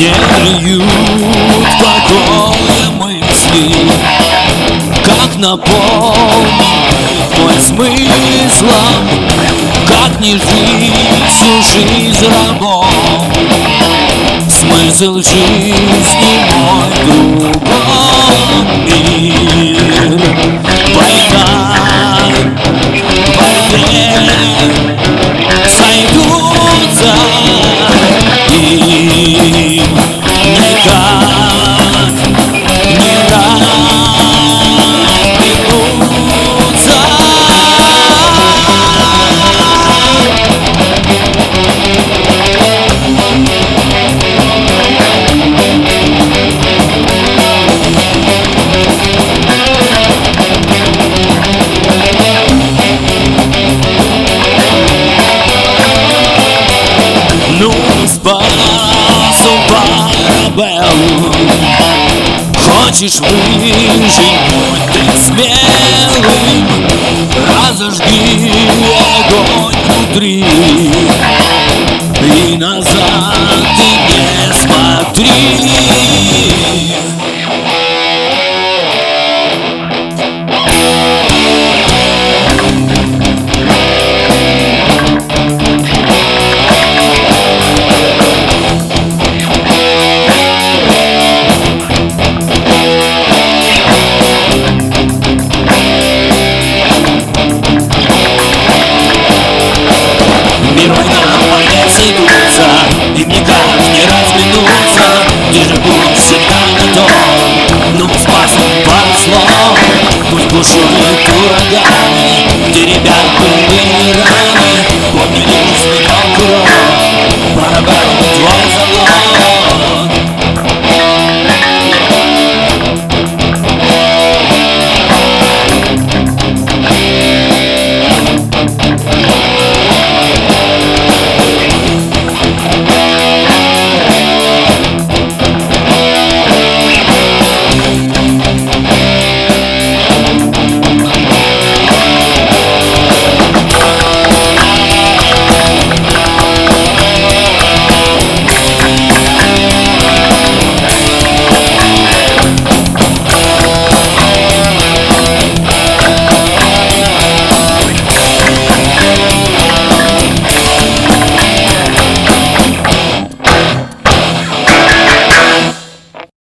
не льют покоя мысли, как наполнить мой смыслом, как не жить всю жизнь рабом. Смысл жизни мой кругом мир. Война, войне сойдутся и никак не разберутся. Ну, спасу парабеллу, хочешь выжить, будь ты смелым, разожги огонь внутри и назад ты не смотри. И никак не разминуться, ты же будешь всегда готов. Ну, спасибо, пару слов, пусть бушуют ураганы, где ребят выбирают.